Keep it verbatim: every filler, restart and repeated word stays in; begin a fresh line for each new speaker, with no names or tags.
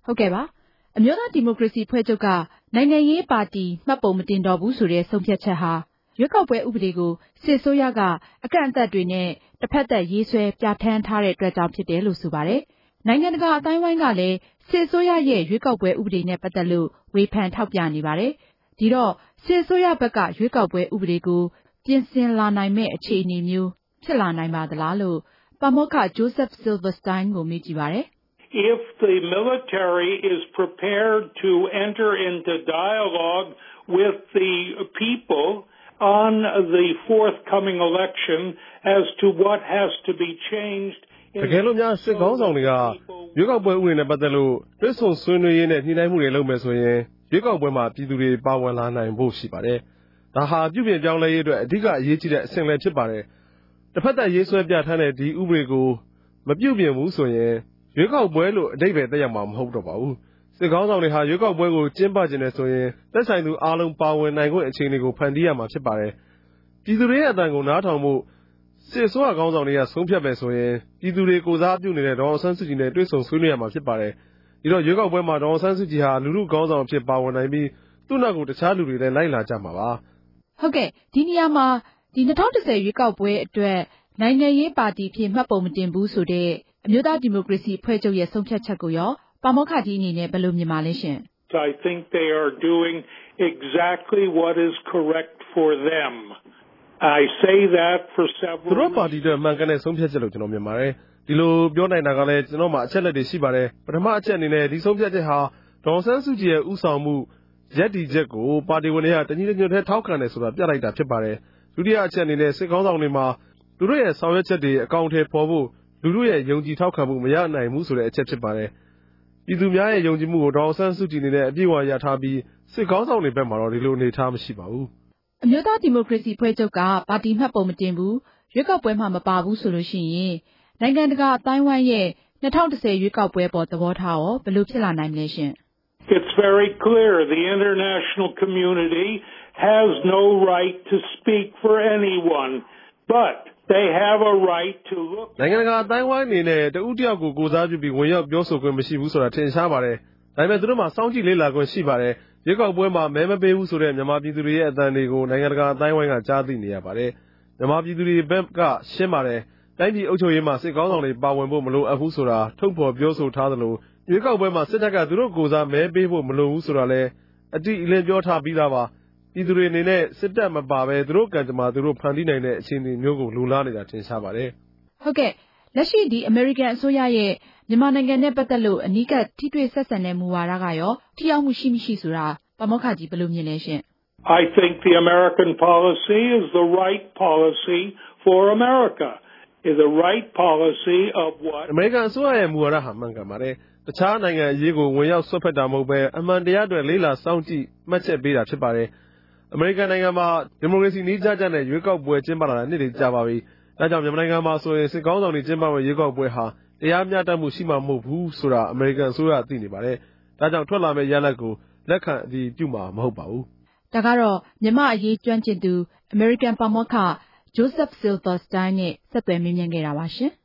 ဟုတ်ကဲ့ပါအမျိုးသားဒီမိုကရေစီဖွဲ့ချုပ်ကနိုင်ငံရေးပါတီမှတ်ပုံမတင်တော့ဘူးဆိုတဲ့ဆုံးဖြတ်ချက်ဟာရွေးကောက်ပွဲဥပဒေကိုစစ်ဆိုးရကအကန့်အသတ်တွေနဲ့တစ်ဖက်သက်ရေးဆွဲပြဋ္ဌာန်းထားတဲ့အတွက်ကြောင့်ဖြစ်တယ်လို့ဆိုပါတယ်နိုင်ငံတကာအတိုင်းဝိုင်းကလည်းစစ်ဆိုးရရဲ့ရွေးကောက်ပွဲဥပဒေနဲ့ပတ်သက်လို့ဝေဖန်ထောက်ပြနေပါတယ်ဒီတော့စစ်ဆိုးရဘက်ကရွေးကောက်ပွဲဥပဒေကိုပြင်ဆင်လာနိုင်မဲ့အခြေအနေမျိုးဖြစ်လာနိုင်ပါသလားလို့ပါမောက္ခ Joseph Silverstein ကိုမေးကြည့်ပါတယ်
If the military is prepared to enter into dialogue with the people on the forthcoming election as to what has to be changed
တကယ်လို့များစစ်ကောင်းဆောင်တွေကရွေးကောက်ပွဲဥပဒေနဲ့ပတ်သက်လို့တွဲဆုံဆွေးနွေးရင်းနဲ့ညှိနှိုင်းမှုတွေလုပ်မယ်ဆိုရင်ရွေးကောက်ပွဲမှာပြည်သူတွေပါဝင်လာနိုင်ဖို့ရှိပါတယ်ဒါဟာပြုပြင်ပြောင်းလဲရေးအတွက်အဓိကအရေးကြီးတဲ့အဆင့်လည်းဖြစ်ပါတယ်တစ်ဖက်သက်ရေးဆွဲပြဋ္ဌာန်းတဲ့ဒီဥပဒေကိုမပြုပြင်ဘူးဆိုရင်ရွေးကောက်ပွဲလို့အဓိပ္ပာယ်သက်ရောက်မှာမဟုတ်တော့ပါဘူးစစ်ကောင်းဆောင်တွေဟာရွေးကောက်ပွဲကိုကျင်းပခြင်းနဲ့ဆိုရင်သက်ဆိုင်သူအားလုံးပါဝင်နိုင်ခွင့်အခြေအနေကိုဖန်တီးရမှာဖြစ်ပါတယ်ပြည်သူတွေရဲ့အသံကိုနားထောင်ဖို့စစ်အစိုးရကောင်းဆောင်တွေကဆုံးဖြတ်မယ်ဆိုရင်ပြည်သူတွေကိုစားပြုနေတဲ့ဒေါ်အောင်ဆန်းစုကြည်နဲ့တွေ့ဆုံဆွေးနွေးရမှာဖြစ်ပါတယ်ဒီတော့ရွေးကောက်ပွဲမှာဒေါ်အောင်ဆန်းစုကြည်ဟာလူထုကောင်းဆောင်အဖြစ်ပါဝင်နိုင်ပြီးသူ့နောက်ကိုတခြားလူတွေလည်းလိုက်လာကြမှာပါ
ဟုတ်ကဲ့ဒီနေရာမှာဒီ၂၀၁၀ရွေးကောက်ပွဲအတွက်နိုင်ငံရေးပါတီဖြစ်မှတ်ပုံမတင်ဘူးဆိုတဲ့အမျိုးသားဒီမိုကရေစီအဖွဲ့ချုပ်ရဲ့ဆုံးဖြတ်ချက်ကိုရောပါမောက္ခကြီးအနေနဲ့ဘယ်လိုမြင်ပါလဲရှင်
I think they are doing exactly what is correct for them. I say that for several
သူတို့ပါတီတွေမှန်ကန်တဲ့ဆုံးဖြတ်ချက်လို့ကျွန်တော်မြင်ပါတယ်ဒီလိုပြောနိုင်တာကလည်းကျွန်တော်မှအချက်လက်တွေရှိပါတယ်ပထမအချက်အနေနဲ့ဒီဆုံးဖြတ်ချက်ဟာဒေါ်အောင်ဆန်းစုကြည်ရဲ့ဥဆောင်မှုရပ်တည်ချက်ကိုပါတီဝင်တွေကတညီတညွတ်ထဲထောက်ခံတယ်ဆိုတာပြလိုက်တာဖြစ်ပါတယ်ဒုတိယအချက်အနေနဲ့စစ်ကောင်းဆောင်တွေမှာသူတို့ရဲ့ဆောင်ရွက်ချက်တွေအကောင့်အထည်ဖော်ဖို့လူတို့ရဲ့ယုံကြည်ထောက်ခံမှုမရနိုင်ဘူးဆိုတဲ့အချက်ဖြစ်ပါတယ်ပြည်သူများရဲ့ယုံကြည်မှုကိုဒေါ်အောင်ဆန်းစုကြည်အနေနဲ့အပြည့်အဝရထားပြီးစစ်ကောင်းဆောင်တွေဘက်မှာတော့ဒီလိုအနေထားမရှိပါဘူး
အမျိုးသားဒီမိုကရေစီဖွဲ့ချုပ်ကပါတီမှတ်ပုံမတင်ဘူးရွေးကောက်ပွဲမှာမပါဘူးဆိုလို့ရှိရင်နိုင်ငံတကာအတိုင်းဝိုင်းရဲ့၂၀၁၀ရွေးကောက်ပွဲပေါ်သဘောထားရောဘယ်လိုဖြစ်လာနိုင်မလဲရှင်
It's very clear the international community has no right to speak for anyone but they have a right to look
နိုင်ငံတကာအတိုင်းဝိုင်းအနေနဲ့တဦးတယောက်ကိုကိုစားပြုပြီးဝင်ရောက်ပြောဆိုခွင့်မရှိဘူးဆိုတာထင်ရှားပါတယ်ဒါပေမဲ့သူတို့မှာစောင့်ကြည့်လေ့လာခွင့်ရှိပါတယ်ရွေးကောက်ပွဲမှာမဲမပေးဘူးဆိုတဲ့မြန်မာပြည်သူတွေရဲ့အသံတွေကိုနိုင်ငံတကာအတိုင်းဝိုင်းကကြားသိနေရပါတယ်မြန်မာပြည်သူတွေဘက်ကရှင်းပါတယ်တိုင်းပြည်အုပ်ချုပ်ရေးမှာစစ်ကောင်းဆောင်တွေပါဝင်ဖို့မလိုအပ်ဘူးဆိုတာထုတ်ဖော်ပြောဆိုထားသလိုရွေးကောက်ပွဲမှာစစ်တပ်ကသူတို့ကိုစားမဲပေးဖို့မလိုဘူးဆိုတာလည်းအတိအလင်းပြောထားပြီးသားပါပြည်သူတွေအနေနဲ့စစ်တပ်မပါဘဲသူတို့ကံကြမ္မာသူတို့ဖန်တီးနိုင်တဲ့အခြေအနေမျိုးကိုလိုလားနေတာထင်ရှားပါတယ်
ဟုတ်ကဲ့လက်ရှိဒီအမေရိကန်အစိုးရရဲ့မြန်မာနိုင်ငံနဲ့ပတ်သက်လို့အနီးကပ်ထိတွေ့ဆက်ဆံတဲ့မူဝါဒကရောထိရောက်မှုရှိမရှိဆိုတာပါမောက္ခကြီးဘယ်လိုမြင်လဲရှင်
I think the American policy is the right policy for America. Is the right policy of what
အမေရိကန်အစိုးရရဲ့မူဝါဒဟာမှန်ကန်ပါတယ်တခြားနိုင်ငံအရေးကိုဝင်ရောက်ဆွတ်ဖက်တာမဟုတ်ဘဲအမှန်တရားတွေလေးလာစောင့်ကြည့်မှတ်ချက်ပေးတာဖြစ်ပါတယ်အမေရိကန်နိုင်ငံမှာဒီမိုကရေစီနည်းကျကျနဲ့ရွေးကောက်ပွဲကျင်းပလာတာနှစ်တွေကြာပါပြီဒါကြောင့်မြန်မာနိုင်ငံမှာဆိုရင်စစ်ကောင်းဆောင်တွေကျင်းပမဲ့ရွေးကောက်ပွဲဟာတရားမျှတမှုရှိမှာမဟုတ်ဘူးဆိုတာအမေရိကန်အစိုးရသိနေပါတယ်ဒါကြောင့်ထွက်လာမဲ့ရလဒ်ကိုလက်ခံအတည်ပြုမှာမဟုတ်ပါဘူး
ဒါကတော့မြန်မာအရေးကျွမ်းကျင်သူအမေရိကန်ပါမောက္ခ Joseph Silverstein နဲ့ဆက်သွယ်မေးမြန်းခဲ့တာပါရှင်